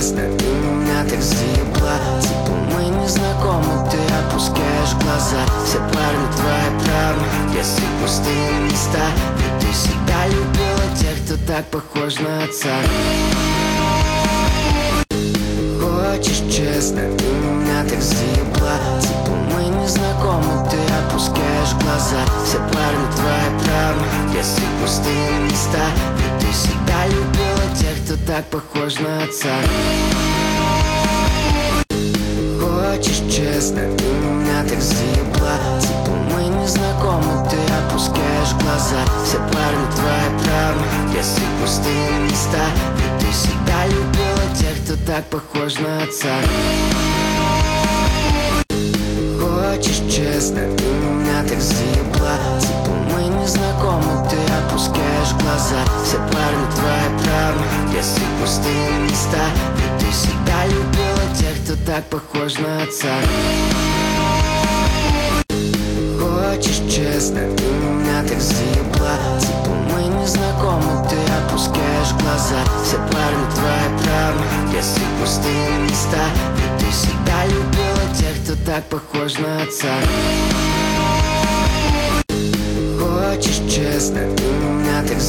честно, ты меня так заебла. Типа мы не знакомы, ты опускаешь глаза. Все парни твоя травма, если пустые места. Ведь ты всегда любила тех, кто так похож на отца. Хочешь честно, ты меня так заебла. Типа мы не знакомы, ты опускаешь глаза. Все парни твоя травма, если пустые места. Ведь ты всегда любила тех, кто так похож на отца. Хочешь честно, ты меня так заебла. Типа мы не знакомы, ты опускаешь глаза. Все парни твоя травма, если пустые места. Ведь ты всегда любила тех, кто так похож на отца. Хочешь честно, ты меня так заебла. Типа мы не знакомы, ты опускаешь глаза. Все парни твоя травма, если пустые места. Ведь ты всегда любила тех, кто так похож на отца. Хочешь честно, ты меня так заебла. Типа мы не знакомы, ты опускаешь глаза. Все парни твоя травма, если пустые места. Ведь ты всегда любила тех, кто так похож на отца. Хочешь честно, ты меня так